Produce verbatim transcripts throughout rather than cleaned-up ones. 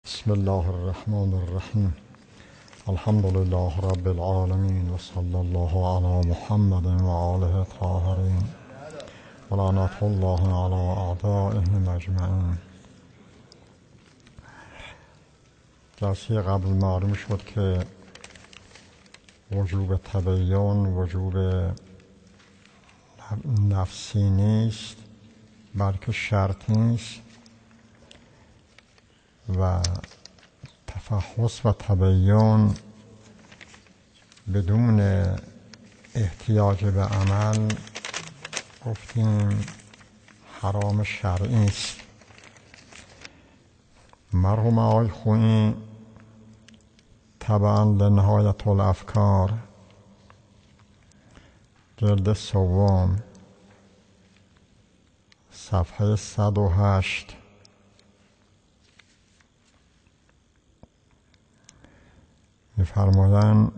بسم الله الرحمن الرحیم. الحمد لله رب العالمین و صلی الله علی محمد و آله الطاهرین و لعنة الله علی اعدائهم اجمعین. جلسه قبل معلوم شد که وجوب تبیین وجوب نفسی نیست بلکه شرطی است و تفحص و تبیین بدون احتیاج به عمل گفتیم حرام شرعی است. مرحوم آقای خویی طبعا لنهایت الافکار جلد سوم صفحه صد و هشت می‌فرمایند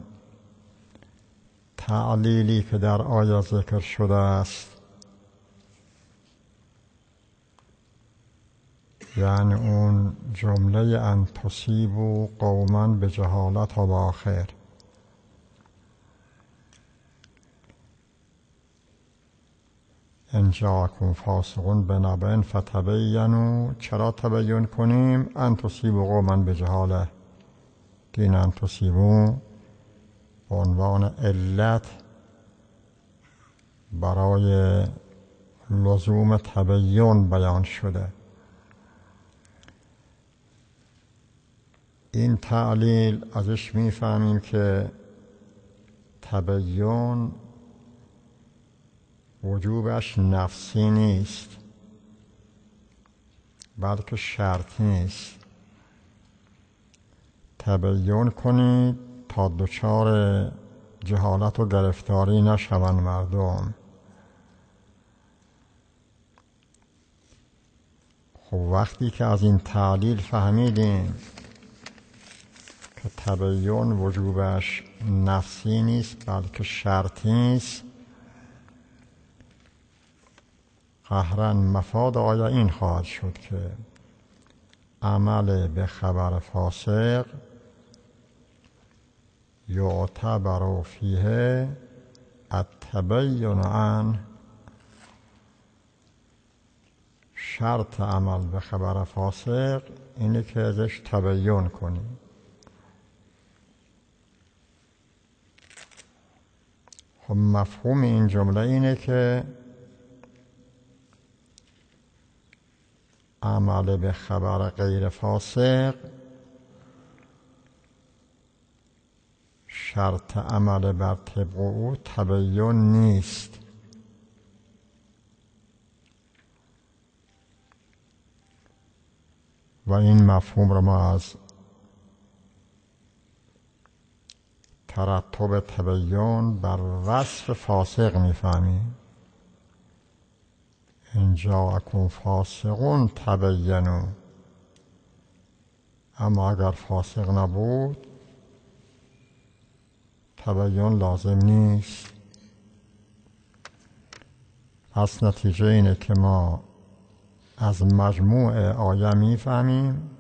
تعلیلی که در آیه ذکر شده است، یعنی اون جمله ان تصیبوا قوما بجهالت و آخر، ان جاءکم فاسق بنبأ فتبینوا، چرا تبیین کنیم؟ ان تصیبوا قوما بجهاله، این ان تصیبوا به عنوان علت برای لزوم تبیین بیان شده. این تعلیل ازش میفهمیم که تبیین وجوبش نفسی نیست بلکه شرطی نیست. تبیین کنید تا دچار جهالت و گرفتاری نشوند مردم. خب وقتی که از این تعلیل فهمیدیم که تبیین وجوبش نفسی نیست بلکه شرطی است، قهرا مفاد آیه این خواهد شد که عمل به خبر فاسق یعتبر فیه التبین عنه، شرط عمل به خبر فاسق اینه که ازش تبیین کنیم. خب مفهوم این جمله اینه که عمل به خبر غیر فاسق شرط عمل بر طبق او تبیین نیست. و این مفهوم را ما از ترتب تبیین بر وصف فاسق میفهمیم. ان جاءکم فاسق تبینوا، اما اگر فاسق نبود تبیین لازم نیست. پس نتیجه اینه که ما از مجموع آیه میفهمیم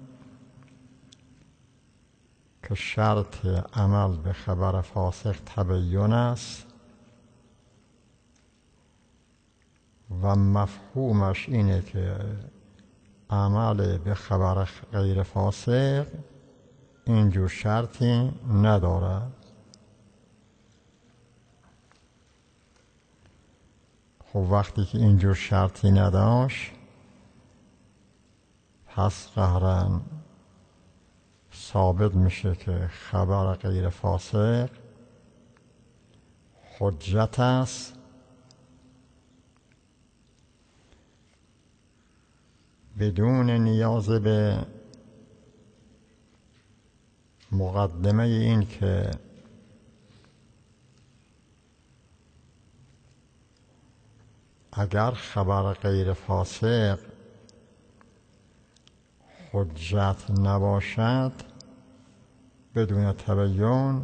که شرط عمل به خبر فاسق تبیین است و مفهومش اینه که عمل به خبر غیر فاسق اینجور شرطی ندارد. خب وقتی که اینجور شرطی نداشت، پس قهرن ثابت میشه که خبر غیر فاسق حجت است بدون نیاز به مقدمه این که اگر خبر غیر فاسق حجت نباشد بدون تبیین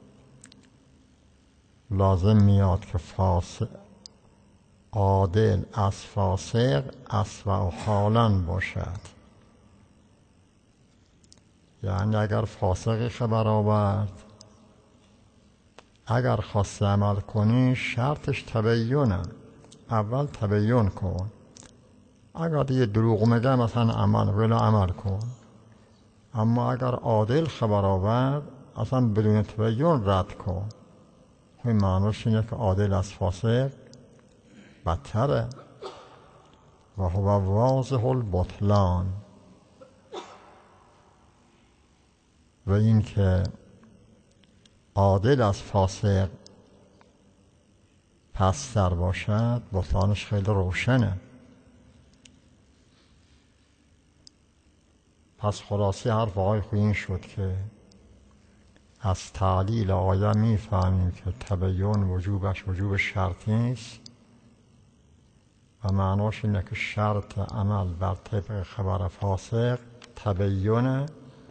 لازم میاد که فاسق عادل از فاسق اسوأ حالا باشد. یعنی اگر فاسقی خبر آورد، اگر خواستی عمل کنی شرطش تبیینه، اول تبیین کن. اگر دیگه دروغ میگه مثلا عمل ولی عمل کن. اما اگر عادل خبر آورد اصلا بدون تبیین رد کن. این معنیش اینه که عادل از فاسق بدتره. و هو واضح البطلان. و این که عادل از فاسق پستر باشد بطلانش خیلی روشنه. پس خلاصی حرف آقای خویی این شد که از تعلیل آیه میفهمیم که تبیین وجوبش وجوب شرطی است و معناش اینه که شرط عمل بر طبق خبر فاسق تبیینه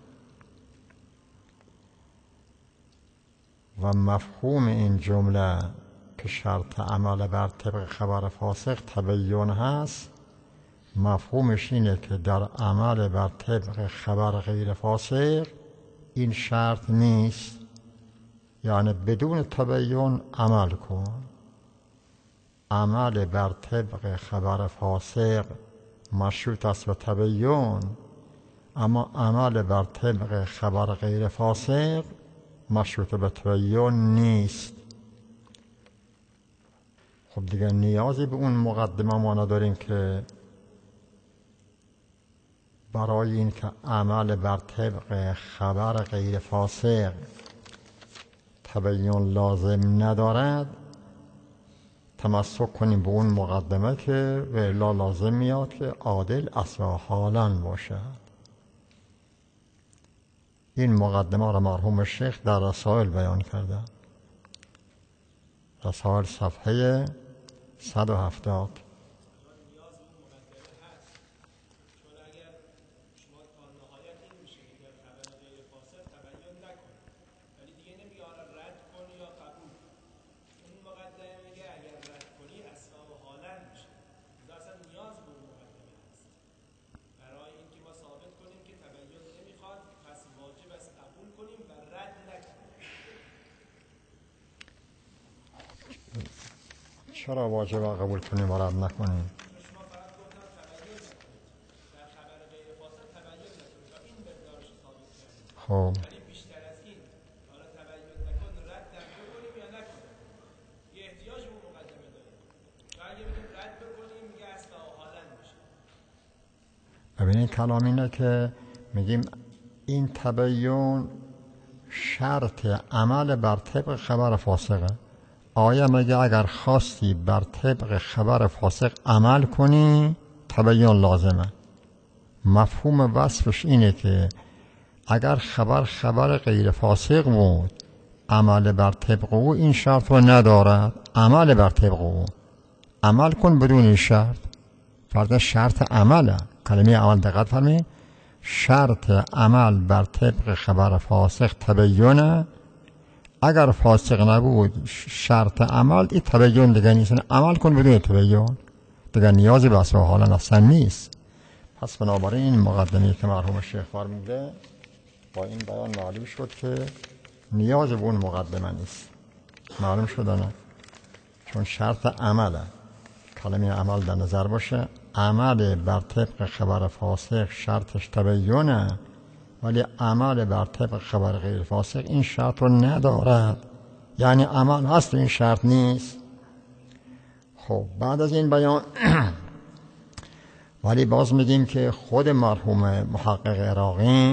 و مفهوم این جمله که شرط عمل بر طبق خبر فاسق تبیین هست، مفهومش اینه که در عمل بر طبق خبر غیر فاسق این شرط نیست. یعنی بدون تبیین عمل کن. عمل بر طبق خبر فاسق مشروط است به تبیین، اما عمل بر طبق خبر غیر فاسق مشروط به تبیین نیست. خب دیگه نیازی به اون مقدمه ما نداریم که برای این که عمل بر طبق خبر غیر فاسق تبیین لازم ندارد تمسک کنیم به اون مقدمه که ولا لازم میاد که عادل اصلا حالاً باشد. این مقدمه را مرحوم شیخ در رسائل بیان کرده. رسائل صفحه صد و هفتاد. چرا واجب قبول کنیم و رد نکنیم؟ خب ببینید کلام اینه که میگیم این تبیین شرط عمل بر طبق خبر فاسقه. آیا میگه اگر خواستی بر طبق خبر فاسق عمل کنی تبیین لازمه. مفهوم وصفش اینه که اگر خبر خبر غیر فاسق بود عمل بر طبق او این شرط رو ندارد. عمل بر طبق او عمل کن بدون این شرط. فرض شرط عمله. کلمه عمل دقت فرمایید. شرط عمل بر طبق خبر فاسق تبیینه. اگر فاسق نبود شرط عمل این تبیین دیگه نیست. عمل کن بدون تبیین دیگه نیازی به اصلا حالا اصلا نیست. پس بنابراین این مقدمه‌ای که مرحوم شیخ فرموده با این بیان معلوم شد که نیاز به اون مقدمه نیست. معلوم شده نه؟ چون شرط عمله. کلمه عمل در نظر باشه. عمل بر طبق خبر فاسق شرطش تبیینه، ولی عمل بر طبق خبر غیر فاسق این شرط رو ندارد. یعنی عمل هست این شرط نیست. خب بعد از این بیان ولی باز میگیم که خود مرحوم محقق عراقی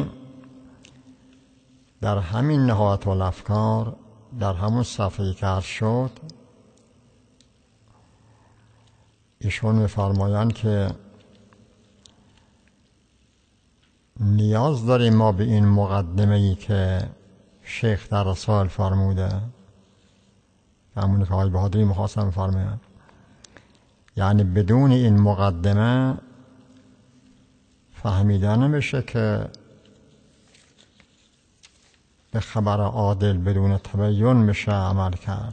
در همین نهایت الافکار در همون صفحه‌ای که عرض شد ایشون می‌فرمایند که نیاز داریم ما به این مقدمه‌ای که شیخ در رسائل فرموده، همونی که آقای بهادری مخواستم فرمایند. یعنی بدون این مقدمه فهمیده نمیشه که به خبر عادل بدون تبیین میشه عمل کرد.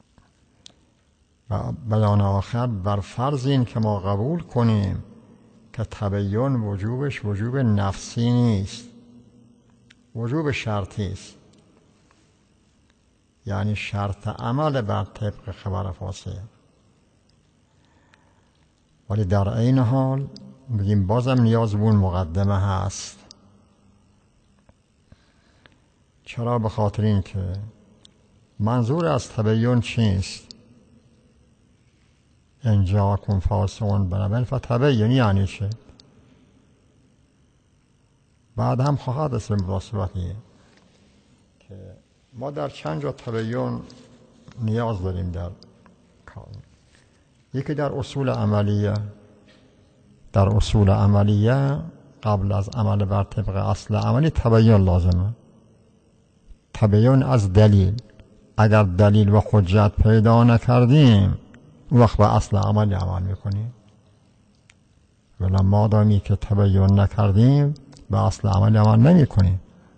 و بیان آخر بر فرض این که ما قبول کنیم که تبیین وجوبش وجوب نفسی نیست، وجوب شرطی است، یعنی شرط عمل بر طبق خبر فاسق. ولی در این حال میگیم بازم نیاز به اون مقدمه هست. چرا؟ به خاطر این که منظور از تبیین چیست؟ ان جاءکم فاسق بنبأ فتبین یعنی چه؟ بعد هم خواهد است مناسبتی که ما در چند جا تبیین نیاز داریم در کار. یکی در اصول عملیه، در اصول عملیه قبل از عمل بر طبق اصل عملی تبیین لازمه. تبیین از دلیل. اگر دلیل و حجت پیدا نکردیم اون وقت به اصل عملی عمل میکنیم، ولی ما دامی که تبیین نکردیم به اصل عملی عمل نمی کنیم.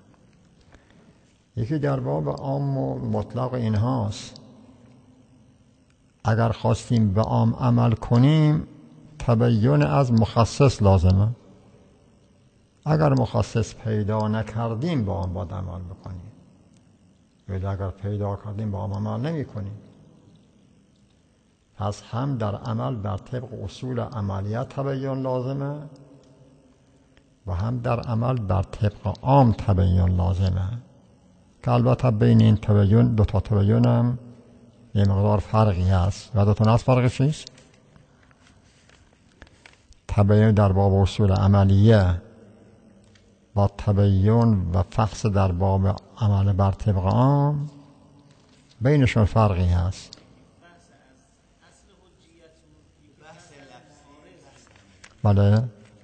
یکی در باب عام و مطلق این هاست. اگر خواستیم به عام عمل کنیم تبیین از مخصص لازمه. اگر مخصص پیدا نکردیم با آن باید عمل بکنیم، ولی اگر پیدا کردیم با آن عمل نمی کنیم. پس هم در عمل بر طبق اصول عملیات تبیین لازمه و هم در عمل بر طبق عام تبیین لازمه، که البته بین این تبیین دو تا تبیین هم یه مقدار فرقی هست. و دو تا از فرقی چیست؟ تبیین در باب اصول عملیه با تبیین و فحص در باب عمل بر طبق عام بینشون فرقی هست. بله.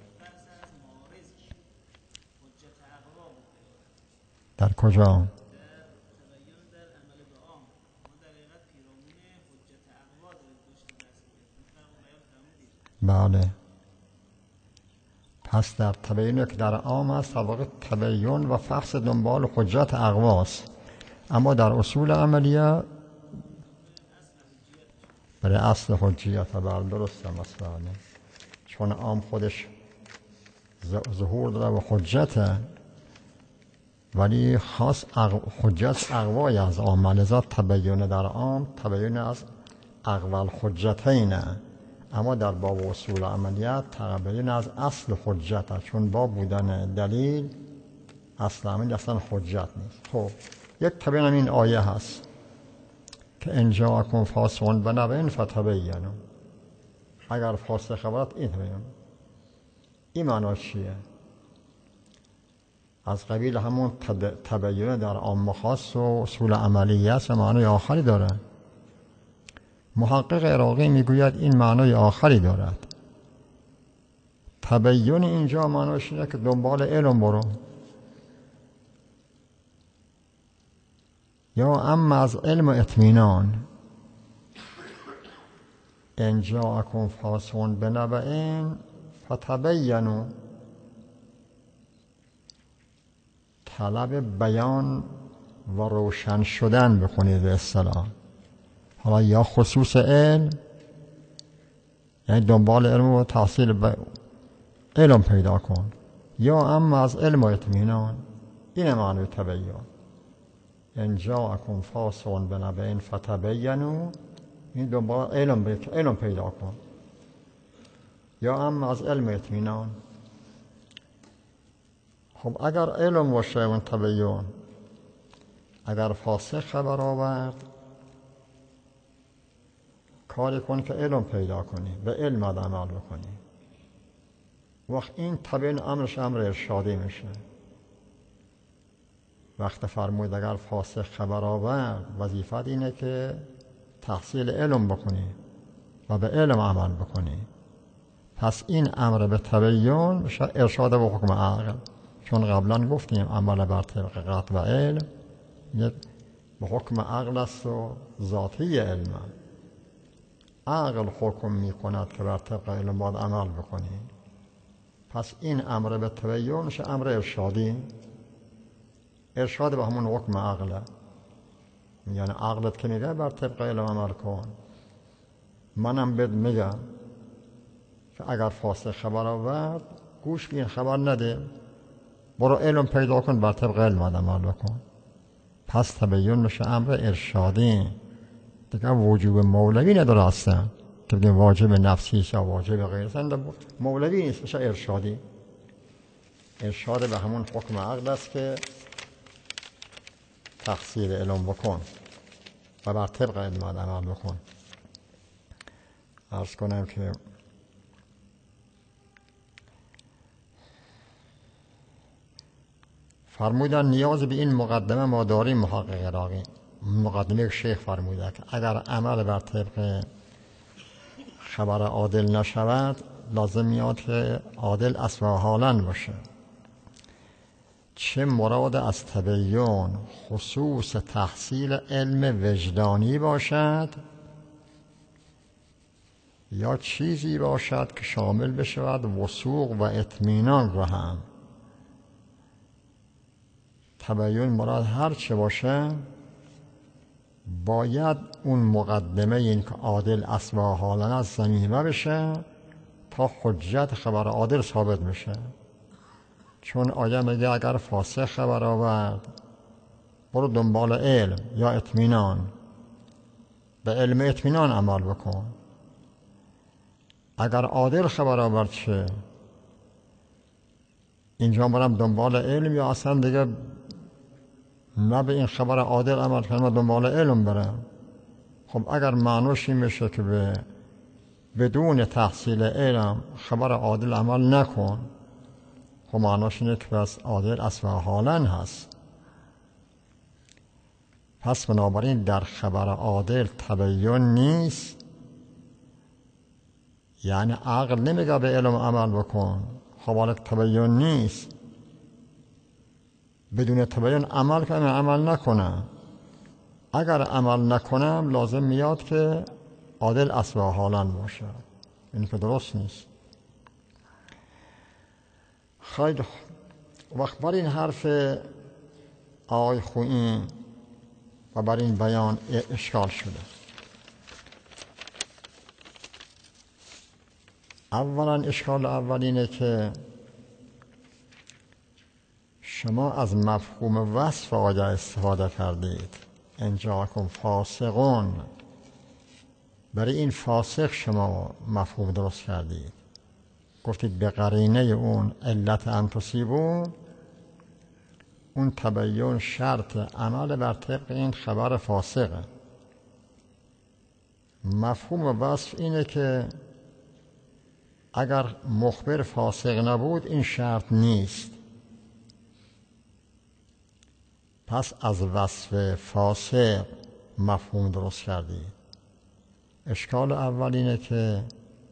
در کجا؟ بله. پس در تبیین که در عام است واقع تبیین و فحص دنبال حجت اقواست، اما در اصول عملیه برای اصل حجیت. بله درسته مثلا، چون عام خودش ظهور داره و حجته، ولی خاص حجت اقوای از عام، لذا تبیین در عام تبیین از اقوال حجتینه، اما در باب اصول عملیات تبیین از اصل حجته، چون با بودن دلیل اصل عملی اصلا حجت نیست. خب یک تبیین این آیه هست که ان جاءکم فاسق بنبأ فتبینوا. اگر فاسق خبرت این تبیین، این معنی چیه؟ از قبیل همون تبیین در عام خاص و اصول عملیه است، معنی آخری داره. محقق عراقی میگوید این معنی آخری دارد. تبیین اینجا معنیش اینه که دنبال علم برو، یا اما از علم اطمینان. ان جاءکم فاسق بنبأ فتبینوا، طلب بیان و روشن شدن بکنید به اصطلاح. حالا یا خصوص علم، یعنی دنبال علم و تحصیل ب... علم پیدا کن، یا اما از علم و اطمینان. این معنی تبیین. ان جاءکم فاسق بنبأ فتبینوا، این دنبال علم ب... علم پیدا کن، یا اما از علم اطمینان. خب اگر علم باشه اون تبیین، اگر فاسق خبر آورد کاری کن که علم پیدا کنی، به علم عمل بکنی. وقت این تبیین امرش امر ارشادی میشه. وقت فرمود اگر فاسق خبر آورد وظیفت اینه که تحصیل علم بکنی و به علم عمل بکنی. پس این امر به تبیین میشه ارشاد به حکم عقل، چون قبلا گفتیم عمل بر طبق قطع و علم به حکم عقل است و ذاتی علم. عقل حکم می کند که بر طبق علم باید عمل بکنی. پس این امر به تبیین میشه امر ارشادی. ارشاد به همون حکم عقله، یعنی عقلت که میگه بر طبق علم عمل کن، منم بهت میگم اگر فاسق خبر آورد گوش به این خبر نده، برو علم پیدا کن، بر طبق علم عمل بکن. پس تبیین میشه امر ارشادی، دیگه وجوب مولوی نداره اصلا که بگیم واجب نفسی یا واجب غیر، اصلا مولوی نیست، میشه ارشادی. ارشاد به همون حکم عقل است که تحصیل علم بکن و بر طبق علم عمل بکن. عرض کنم که فرمودن نیاز به این مقدمه ما داریم. محقق عراقی مقدمه شیخ فرموده که اگر عمل بر طبق خبر عادل نشود لازم میاد که عادل اصلا حالاً باشه. چه مراد از تبیین خصوص تحصیل علم وجدانی باشد یا چیزی باشد که شامل بشود وثوق و اطمینان رو هم. تبیین مراد هر چه باشه باید اون مقدمه این که عادل اصلا حالاً از زمینه بشه تا حجت خبر عادل ثابت بشه. چون آیه میگه اگر فاسق خبر آورد برو دنبال علم یا اطمینان، به علم اطمینان عمل بکن. اگر عادل خبر آورد چه؟ اینجا برم دنبال علم یا اصلا دیگه نه به این خبر عادل عمل کنم و دنبال علم برم؟ خب اگر معنوش این میشه که به بدون تحصیل علم خبر عادل عمل نکن، خب معناش اینه که بس عادل اصلا حالاً هست. پس بنابراین در خبر عادل تبیین نیست، یعنی عقل نمیگه به علم عمل بکن، خب حالا تبیین نیست. بدون تبیین عمل کنم عمل نکنم، اگر عمل نکنم لازم میاد که عادل اصلا حالاً باشه، این که درست نیست. خیلی وقت بر این حرف آقای خویی و بر این بیان اشکال شده. اولا اشکال اول اینه که شما از مفهوم وصف آیه استفاده کردید، ان جاءکم فاسقون، برای این فاسق شما مفهوم درست کردید، گفتید به قرینه اون علت ان تصیبوا، اون تبیین شرط عمل بر طبق این خبر فاسقه. مفهوم وصف اینه که اگر مخبر فاسق نبود این شرط نیست. پس از وصف فاسق مفهوم درست کردی. اشکال اول اینه که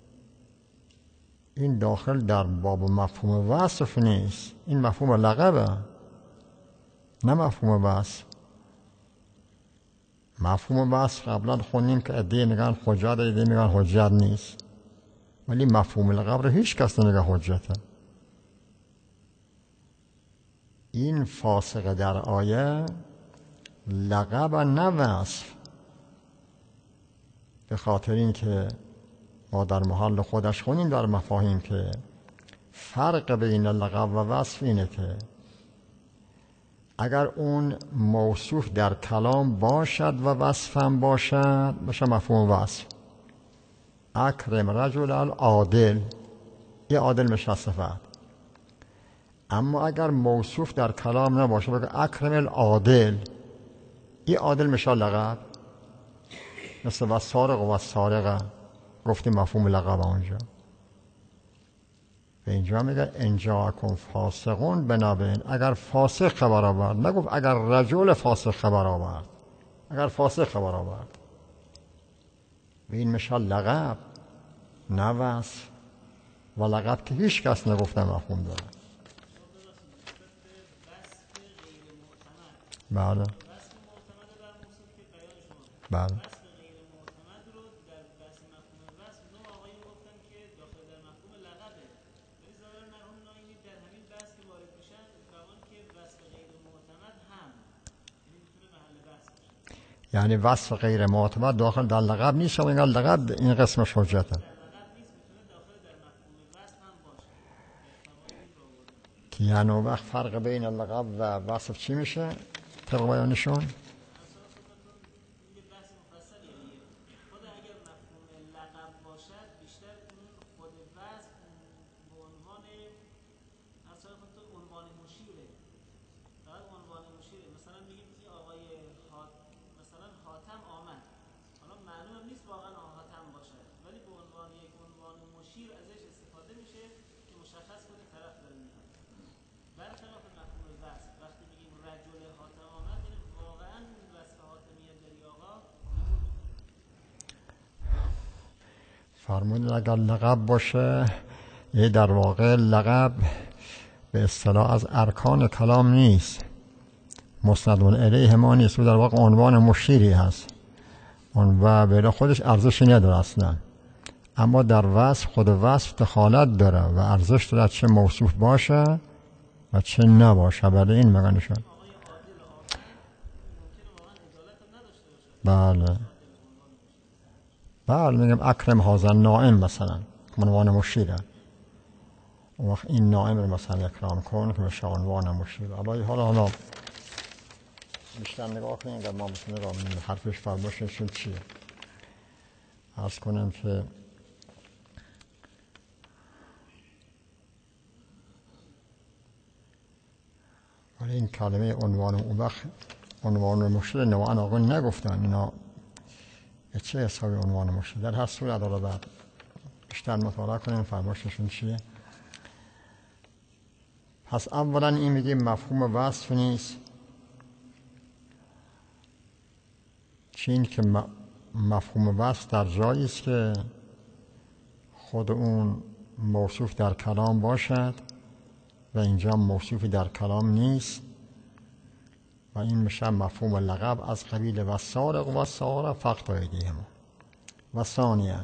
این داخل در باب مفهوم وصف نیست، این مفهوم لقبه نه مفهوم وصف. مفهوم وصف قبلا خوندیم که عده میگن حجت، عده میگن حجت نیست، ولی مفهوم لقب رو هیچ کس نمیگه حجته. این فاسق در آیه لقب نه وصف، به خاطر این که ما در محل خودش خونیم در مفاهیم که فرق بین لقب و وصف اینه که اگر اون موصوف در کلام باشد و وصف هم باشد بشه مفهوم وصف. اکرم رجل العادل، یه عادل میشه صفت. اما اگر موصوف در کلام نباشه بگه اکرم العادل، یه عادل میشه لقب، مثل والسارق و والسارقه، گفتیم مفهوم لقب اونجا. به اینجا میگه ان جاءکم فاسقون بنبأ، اگر فاسق خبر آورد، نگفت اگر رجل فاسق خبر آورد، اگر فاسق خبر آورد. و این میشه لقب نه وصف، و لقب که هیچ کس نگفته مفهوم داره. بله بله یعنی وصف غیر معتمد داخل در لقب نیست و اینقدر لقب این قسمش حجته. یعنی وقت فرق بین لقب و وصف چی میشه طبق بیانشون؟ فرمودید اگر لقب باشه، یه در واقع لقب به اصطلاح از ارکان کلام نیست، مسند الیه ما نیست، او در واقع عنوان مشیری هست اون و به خودش ارزشی نداره اصلا، اما در وصف خود وصف دخالت داره و ارزش داره چه موصوف باشه و چه نباشه. برای این مگه شد بله بله میگم اکرم هذا نائم مثلا عنوان مشیره، وقت این نائم رو مثلا اکرام کن که بشه عنوان مشیر. حالا حالا حالا بیشتر نگاه کنیم که ما مثلا نگاه حرفش فرموشن شد چیه. عرض کنم که ولی این کلمه عنوان اون وقت عنوان مشیر نوعا آقا نگفتن اینا چه حسابی عنوان مشیر. در هر صورت حالا بعد بیشتر مطالعه کنیم فرمایششون چیه. پس اولا این میگه مفهوم وصف نیست، چین که مفهوم وصف در جایی است که خود اون موصوف در کلام باشد و اینجا موصوفی در کلام نیست و این میشه مفهوم لقب از قبیل و سارق و سارق فقط ایدیهم. و ثانیاً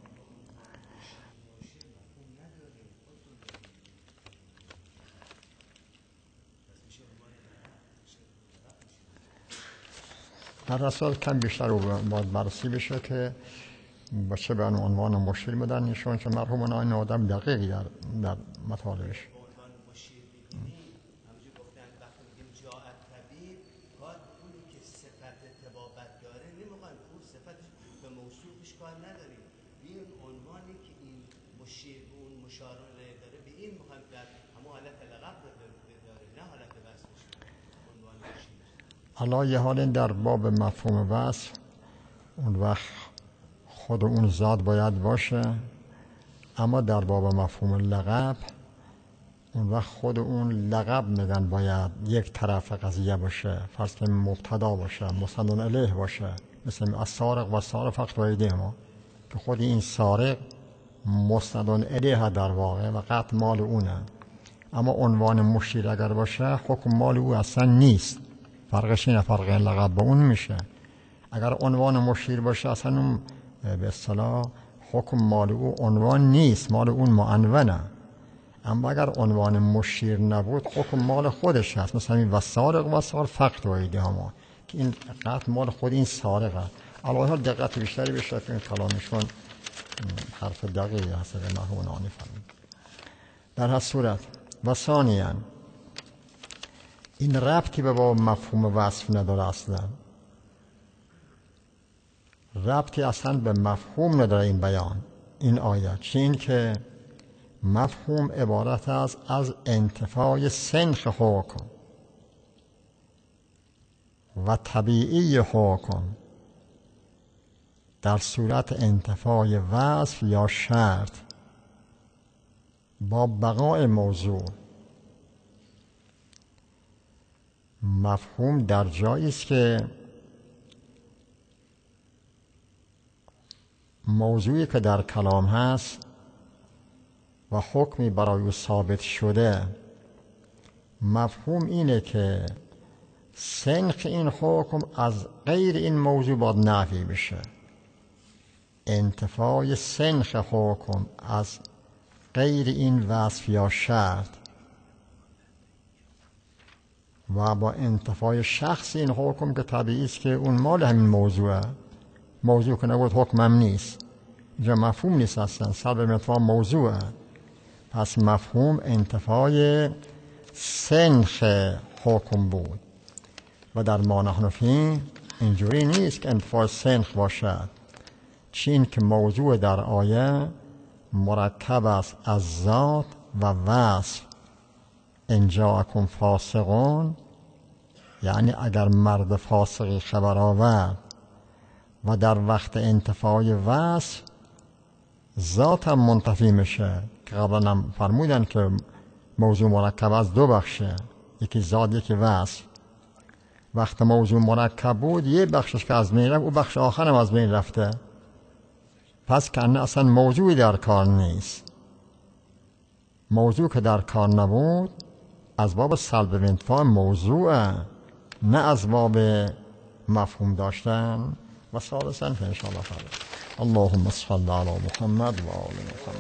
در رسال کم بیشتر رو باید بررسی بشه که با چه به عنوان مشیر بدن نشون که مرحوم این آدم دقیقی در, در مطالبش. حالا یه حال در باب مفهوم وصف اون وقت خود اون ذات باید باشه، اما در باب مفهوم لقب اون وقت خود اون لقب میگن باید یک طرف قضیه باشه، فرض کنیم مبتدا باشه، مسند الیه باشه، مثل السارق و السارق فقط ایدیهم که خود این سارق مسند الیه در واقع و قطع مال اونه، اما عنوان مشیر اگر باشه حکم مال او اصلا نیست. فرقش اینه، فرق لقب با اون میشه. اگر عنوان مشیر باشه اصلا اون به اصطلاح حکم مال او عنوان نیست، مال اون معنونه، اما اگر عنوان مشیر نبود حکم مال خودش هست، مثلا این و سارق و سارق فقط و ایدیهم که این قطع مال خود این سارقه. علاوه دقت بیشتری بشه که این کلامشون حرف دقیقی هست که مرحوم نانی فرمود. در هر صورت و ثانیاً این ربطی به با مفهوم وصف نداره، اصلا ربطی اصلا به مفهوم نداره این بیان این آیه، چه این که مفهوم عبارت است از انتفاع سنخ حکم و طبیعی حکم در صورت انتفاع وصف یا شرط با بقای موضوع. مفهوم در جایی است که موضوعی که در کلام هست و حکمی برای او ثابت شده، مفهوم اینه که سنخ این حکم از غیر این موضوع باید نفی بشه، انتفاع سنخ حکم از غیر این وصف یا شرط و با انتفاع شخص این حکم که طبیعی است که اون مال همین موضوعه، موضوع که نبود حکمم نیست، اینجا مفهوم نیست اصلا، سلب انتفاع موضوعه. پس مفهوم انتفاع سنخ حکم بود و در ما نحن فیه اینجوری نیست که انتفاع سنخ باشد، چین که موضوع در آیه مرکب است از ذات و وصف. ان جاءکم فاسقون، یعنی اگر مرد فاسقی خبر آورد و در وقت انتفاع وصف ذات هم منتفی میشه، که قبلا هم فرمودن که موضوع مرکب از دو بخشه، یکی ذات یکی وصف. وقت موضوع مرکب بود یه بخشش که از بین رفت، او بخش آخر هم از بین رفته، پس کنه اصلا موضوعی در کار نیست. موضوع که در کار نبود از باب سلب انتفاع موضوع، نه از باب مفهوم داشتن. و ثالثا ان شاء الله تعالی اللهم صل علی محمد و آل محمد.